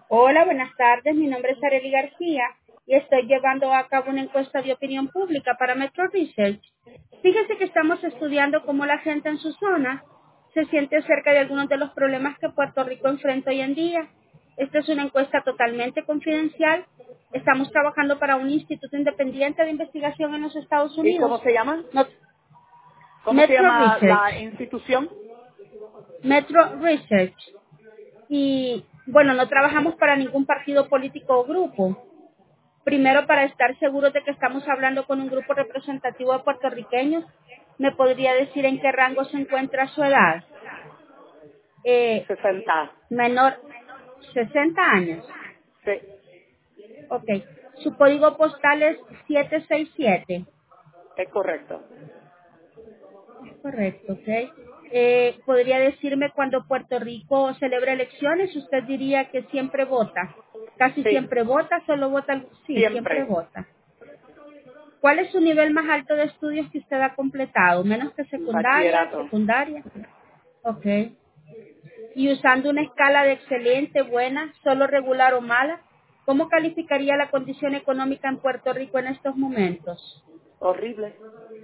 Hola, buenas tardes. Mi nombre es Arely García y estoy llevando a cabo una encuesta de opinión pública para Metro Research. Fíjese que estamos estudiando cómo la gente en su zona se siente acerca de algunos de los problemas que Puerto Rico enfrenta hoy en día. Esta es una encuesta totalmente confidencial. Estamos trabajando para un instituto independiente de investigación en los Estados ¿Y cómo Unidos. se llama? No- ¿Cómo se Metro llama la Research. institución? Metro Research. Y bueno, no trabajamos para ningún partido político o grupo. Primero, para estar seguros de que estamos hablando con un grupo representativo de puertorriqueños, ¿me podría decir en qué rango se encuentra su edad? Eh, 60. menor, 60 años. Sí, Ok. Su código postal es 767. es correcto. Correcto, ok. ¿Podría decirme cuando Puerto Rico celebra elecciones, usted diría que siempre vota? Casi Sí, siempre vota, solo vota, sí, siempre siempre. vota. ¿Cuál es su nivel más alto de estudios que usted ha completado? ¿Menos que secundaria? Bachillerato. ¿Secundaria? Ok. Y usando una escala de excelente, buena, solo regular o mala, ¿cómo calificaría la condición económica en Puerto Rico en estos momentos? Horrible.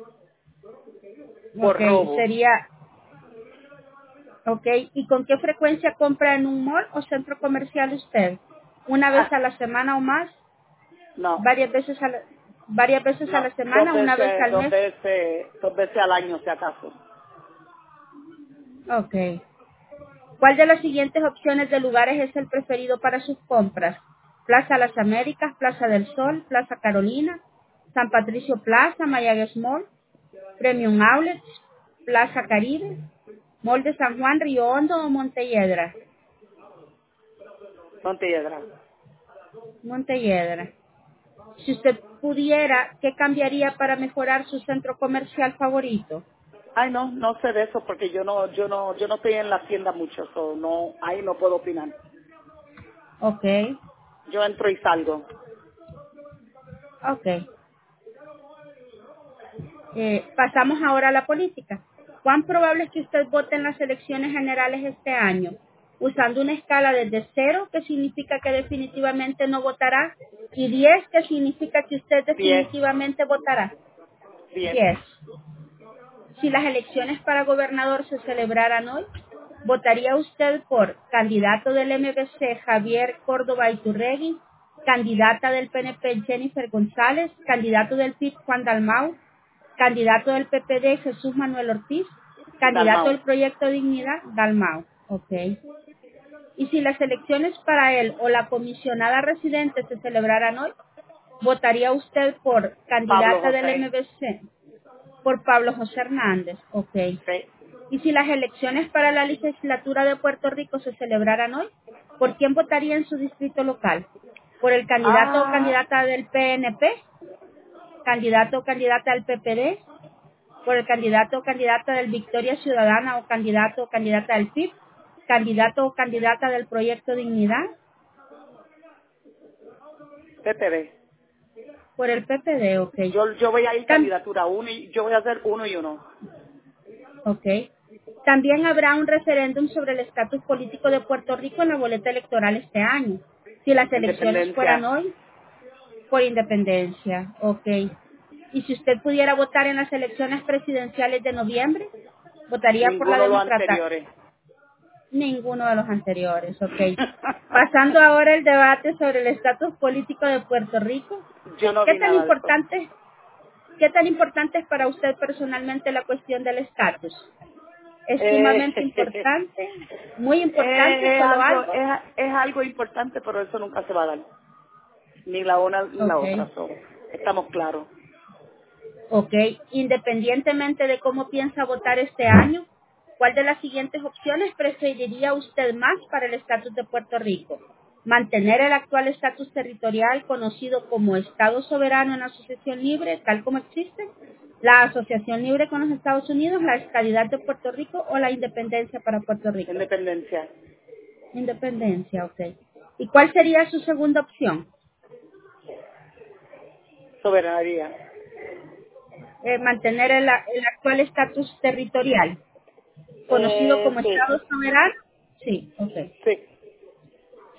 Ok, Por robo. sería, ok. ¿Y con qué frecuencia compra en un mall o centro comercial usted? ¿Una vez Ah, a la semana o más? no, ¿Varias veces a no. la semana? ¿Una vez al mes? Dos veces al año, si acaso. Ok. ¿Cuál de las siguientes opciones de lugares es el preferido para sus compras? Plaza Las Américas, Plaza del Sol, Plaza Carolina, San Patricio Plaza, Mayagüez Mall, Premium Outlets, Plaza Caribe, Mall de San Juan, Río Hondo o Montelledra. Montelledra. Montelledra. Si usted pudiera, ¿qué cambiaría para mejorar su centro comercial favorito? Ay, no, no sé de eso porque yo no estoy en la tienda mucho, so no, ahí no puedo opinar. Ok, Yo entro y salgo. ok. Pasamos ahora a la política. ¿Cuán probable es que usted vote en las elecciones generales este año? Usando una escala desde 0, que significa que definitivamente no votará, y 10, que significa que usted 10, definitivamente votará. 10. 10. Si las elecciones para gobernador se celebraran hoy, ¿votaría usted por candidato del MBC Javier Córdoba Iturregui, candidata del PNP Jennifer González, candidato del PIB Juan Dalmau, candidato del PPD Jesús Manuel Ortiz, candidato Dalmau. del Proyecto Dignidad Dalmau? Ok. Y si las elecciones para él o la comisionada residente se celebraran hoy, ¿votaría usted por Pablo candidata del José. MBC? Por Pablo José Hernández, ok. Sí. Y si las elecciones para la legislatura de Puerto Rico se celebraran hoy, ¿por quién votaría en su distrito local? ¿Por el candidato o Ah, candidata del PNP? ¿Candidato o candidata del PPD? ¿Por el candidato o candidata del Victoria Ciudadana o candidato o candidata del PIB? ¿Candidato o candidata del Proyecto Dignidad? PPD. Por el PPD, ok. Yo voy a ir Tam- candidatura uno y yo voy a hacer uno y uno. Ok. También habrá un referéndum sobre el estatus político de Puerto Rico en la boleta electoral este año. Si las elecciones fueran Independencia. hoy, por independencia. Ok. Y si usted pudiera votar en las elecciones presidenciales de noviembre, votaría por la Ninguno de los demócrata. anteriores. Ninguno de los anteriores. Ok. Pasando ahora el debate sobre el estatus político de Puerto Rico. Yo no ¿Qué vi tan nada de eso. importante, qué tan importante es para usted personalmente la cuestión del estatus? Es sumamente Eh, importante, muy importante, solo algo. es algo importante, pero eso nunca se va a dar. Ni la una ni la Ok, otra. Estamos claros. ok. Independientemente de cómo piensa votar este año, ¿cuál de las siguientes opciones preferiría usted más para el estatus de Puerto Rico? Mantener el actual estatus territorial conocido como Estado Soberano en Asociación Libre, tal como existe, la Asociación Libre con los Estados Unidos, la estadidad de Puerto Rico o la independencia para Puerto Rico. Independencia. Independencia, ok. ¿Y cuál sería su segunda opción? Soberanía. Mantener el actual estatus territorial, conocido como Sí. Estado soberano. Sí, ok. Sí.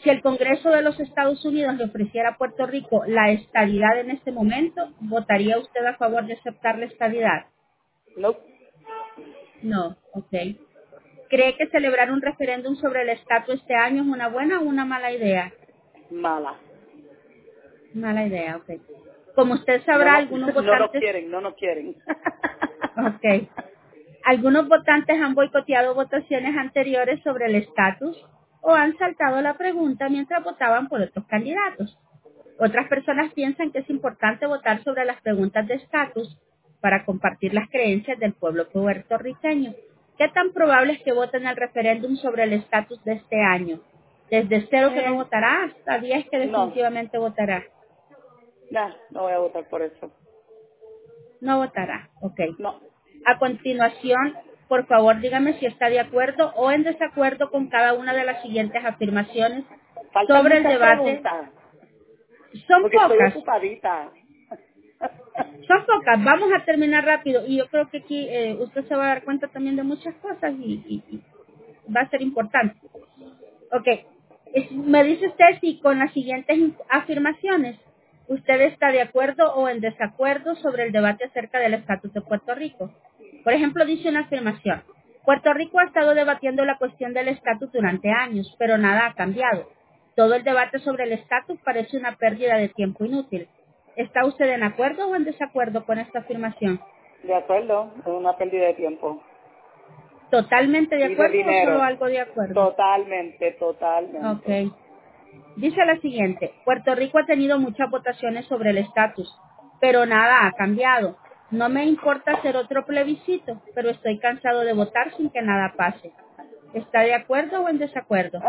Si el Congreso de los Estados Unidos le ofreciera a Puerto Rico la estadidad en este momento, ¿votaría usted a favor de aceptar la estadidad? No, No, ok. ¿Cree que celebrar un referéndum sobre el estatus este año es una buena o una mala idea? mala. Mala idea, ok. Como usted No, sabrá, no, algunos no nos votantes, quieren, no nos quieren. ok. Algunos votantes han boicoteado votaciones anteriores sobre el estatus o han saltado la pregunta mientras votaban por otros candidatos. Otras personas piensan que es importante votar sobre las preguntas de estatus para compartir las creencias del pueblo puertorriqueño. ¿Qué tan probable es que voten el referéndum sobre el estatus de este año? Desde 0 que no votará hasta 10 que No, definitivamente votará. no voy a votar por eso. No votará, ok. No. A continuación, por favor, dígame si está de acuerdo o en desacuerdo con cada una de las siguientes afirmaciones Faltan sobre el muchas debate. preguntas, Son porque estoy pocas, ocupadita. son pocas. Vamos a terminar rápido y yo creo que aquí usted se va a dar cuenta también de muchas cosas y va a ser importante. Ok. Me dice usted si con las siguientes afirmaciones usted está de acuerdo o en desacuerdo sobre el debate acerca del estatus de Puerto Rico. Por ejemplo, dice una afirmación. Puerto Rico ha estado debatiendo la cuestión del estatus durante años, pero nada ha cambiado. Todo el debate sobre el estatus parece una pérdida de tiempo inútil. ¿Está usted en acuerdo o en desacuerdo con esta afirmación? De acuerdo, es una pérdida de tiempo. ¿Totalmente de Y de acuerdo o solo dinero. algo de acuerdo? Totalmente, totalmente. Ok. Dice la siguiente, Puerto Rico ha tenido muchas votaciones sobre el estatus, pero nada ha cambiado. No me importa hacer otro plebiscito, pero estoy cansado de votar sin que nada pase. ¿Está de acuerdo o en desacuerdo?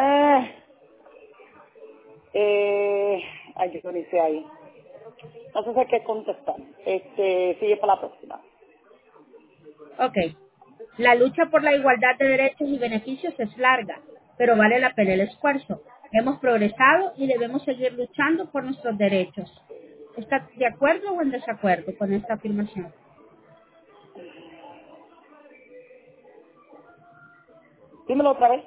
Ay, yo ni sé ahí. No sé qué contestar. Sigue para la próxima. Ok. La lucha por la igualdad de derechos y beneficios es larga, pero vale la pena el esfuerzo. Hemos progresado y debemos seguir luchando por nuestros derechos. ¿Está de acuerdo o en desacuerdo con esta afirmación? Dímelo otra vez.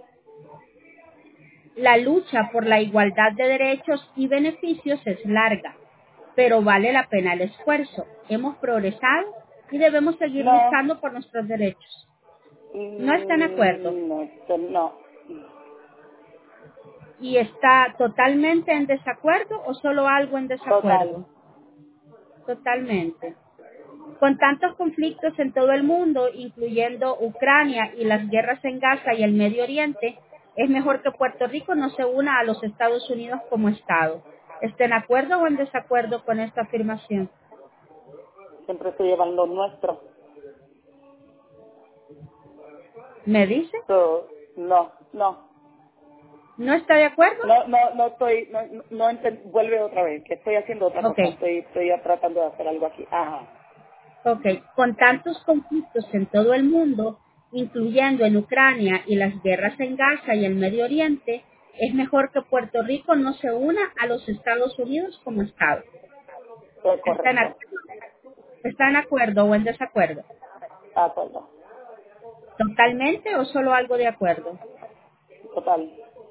La lucha por la igualdad de derechos y beneficios es larga, pero vale la pena el esfuerzo. Hemos progresado y debemos seguir No. luchando por nuestros derechos. ¿No está en acuerdo? No. ¿Y está totalmente en desacuerdo o solo algo en Total. desacuerdo? Totalmente. Con tantos conflictos en todo el mundo, incluyendo Ucrania y las guerras en Gaza y el Medio Oriente, es mejor que Puerto Rico no se una a los Estados Unidos como Estado. ¿Está en acuerdo o en desacuerdo con esta afirmación? Siempre se llevan lo nuestro. ¿Me dice? So, no. ¿No está de acuerdo? No estoy, vuelve otra vez, que estoy haciendo otra Ok, cosa. Estoy tratando de hacer algo aquí. Ajá. ok. Con tantos conflictos en todo el mundo, incluyendo en Ucrania y las guerras en Gaza y el Medio Oriente, es mejor que Puerto Rico no se una a los Estados Unidos como Estado. ¿Está en Correcto. acuerdo? ¿Está en acuerdo o en desacuerdo? De acuerdo. ¿Totalmente o solo algo de acuerdo? Total.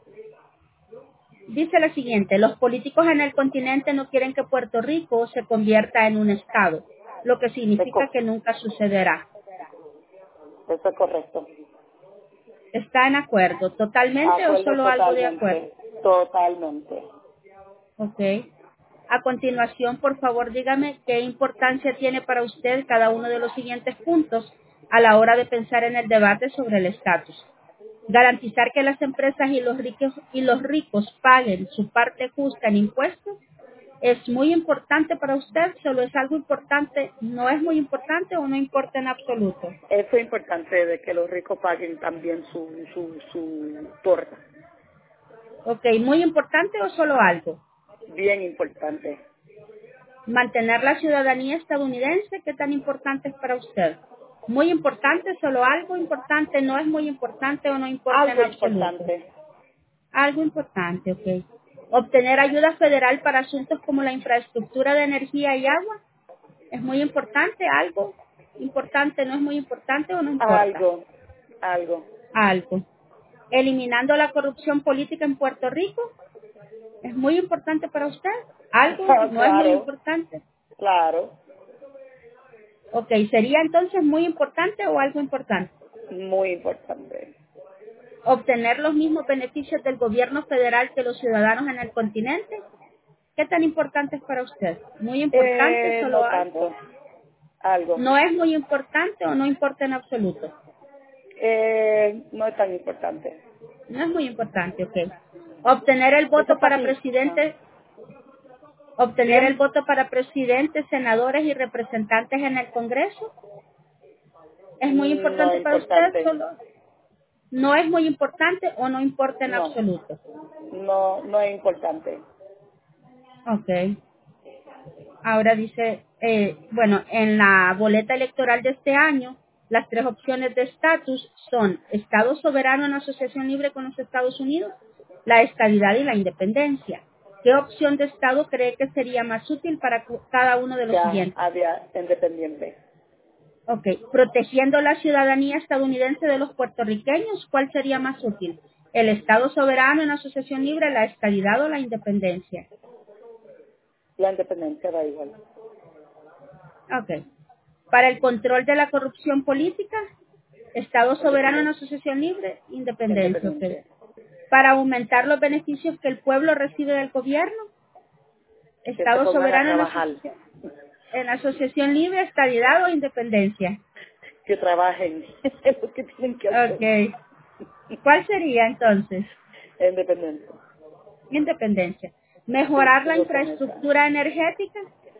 Dice la siguiente, los políticos en el continente no quieren que Puerto Rico se convierta en un estado, lo que significa que nunca sucederá. Eso es correcto. ¿Está en acuerdo? ¿Totalmente o Acuerdo solo algo de acuerdo? totalmente. Totalmente. Ok. A continuación, por favor, dígame qué importancia tiene para usted cada uno de los siguientes puntos a la hora de pensar en el debate sobre el estatus. Garantizar que las empresas y los ricos paguen su parte justa en impuestos es muy importante para usted, solo es algo importante, no es muy importante o no importa en absoluto. Eso es importante de que los ricos paguen también su torta. Ok, muy importante o solo algo. Bien importante. Mantener la ciudadanía estadounidense, ¿qué tan importante es para usted? Muy importante, solo algo importante, no es muy importante o no importa en Algo absoluto. importante. Algo importante, ok. Obtener ayuda federal para asuntos como la infraestructura de energía y agua, es muy importante, algo importante, no es muy importante o no importa. Algo. Algo. Eliminando la corrupción política en Puerto Rico, ¿Es muy importante para usted? ¿Algo no es muy Claro, importante? claro, Ok, ¿sería entonces muy importante o algo importante? muy importante. ¿Obtener los mismos beneficios del gobierno federal que los ciudadanos en el continente? ¿Qué tan importante es para usted? ¿Muy importante, solo No algo? tanto, algo. ¿No es muy importante o no importa en absoluto? No es tan importante. No es muy importante, ok. Obtener el Eso voto es para para ti. Ah, presidente, obtener el dígame. voto para presidentes, senadores y representantes en el Congreso. ¿Es muy No importante es para usted? importante. Solo no es muy importante o no importa en No, absoluto. no es importante. Ok. Ahora dice, bueno, en la boleta electoral de este año, las tres opciones de estatus son Estado soberano en asociación libre con los Estados Unidos, la estadidad y la independencia. ¿Qué opción de Estado cree que sería más útil para cada uno de los Ya siguientes? había independiente. Ok, protegiendo la ciudadanía estadounidense de los puertorriqueños, ¿cuál sería más útil? ¿El Estado soberano en asociación libre, la estadidad o la independencia? La independencia da igual. Ok. Para el control de la corrupción política, Estado soberano en Independencia. asociación libre, independencia. Ok. Independiente. Para aumentar los beneficios que el pueblo recibe del gobierno, Que se Estado pongan a soberano trabajar. en asociación libre, estadidad o independencia. Que trabajen. Es lo que tienen que hacer. Ok. ¿Cuál sería entonces? Independiente. Independencia. Sí, Mejorar la sigo con esa. infraestructura energética,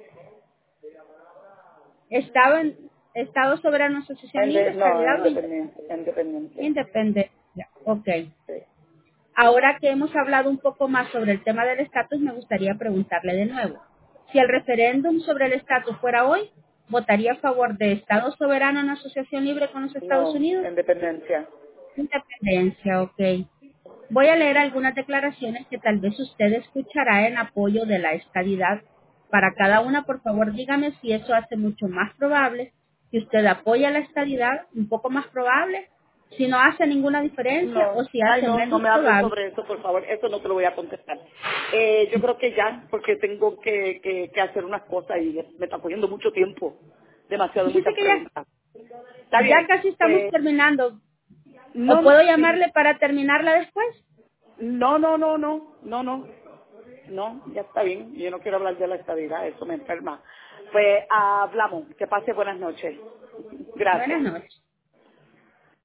Estado soberano en asociación libre, No, estadidad o independiente. Independiente. independencia. Ok. Sí. Ahora que hemos hablado un poco más sobre el tema del estatus, me gustaría preguntarle de nuevo. Si el referéndum sobre el estatus fuera hoy, ¿votaría a favor de Estado soberano en asociación libre con los Estados No, Unidos? independencia. Independencia, ok. Voy a leer algunas declaraciones que tal vez usted escuchará en apoyo de la estadidad. Para cada una, por favor, dígame si eso hace mucho más probable que usted apoya la estadidad, un poco más probable, si no hace ninguna diferencia o No, si ay hace no, no menos me hables probable. sobre eso, por favor, eso no te lo voy a contestar. Yo creo que ya, porque tengo que hacer unas cosas y me está poniendo mucho tiempo, demasiado, Fíjese muchas que ya, preguntas. Está ya bien, casi estamos pues, terminando. ¿O no, puedo no, sí, llamarle para terminarla después? no, ya está bien, yo no quiero hablar de la estabilidad, eso me enferma. Pues hablamos, que pase buenas noches. Buenas Gracias. noches.